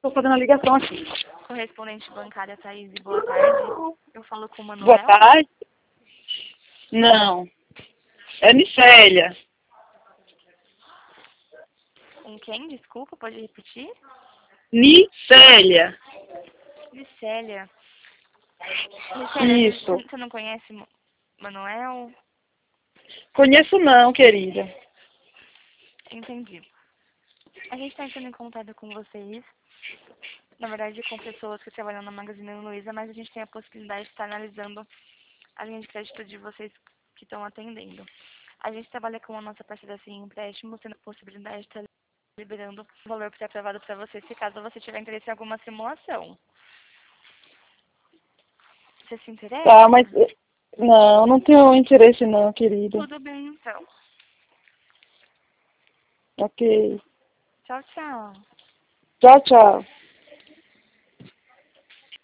tô fazendo a ligação aqui. Correspondente bancária Thaís, boa tarde. Eu falo com o Manuel. Boa tarde. Não. É Nicélia. Com quem? Desculpa, pode repetir? Nicélia. Vicélia. Vicélia, Isso. você não conhece Manuel? Conheço não, querida. Entendi. A gente está entrando em contato com vocês, na verdade com pessoas que trabalham na Magazine Luiza, mas a gente tem a possibilidade de estar analisando a linha de crédito de vocês que estão atendendo. A gente trabalha com a nossa parceira assim, em empréstimo, tendo a possibilidade de estar liberando o valor para ser aprovado para você, se caso você tiver interesse em alguma simulação. Você se interessa? Tá, mas... Não tenho interesse não, querida. Tudo bem, então. Ok. Tchau, tchau. Tchau, tchau.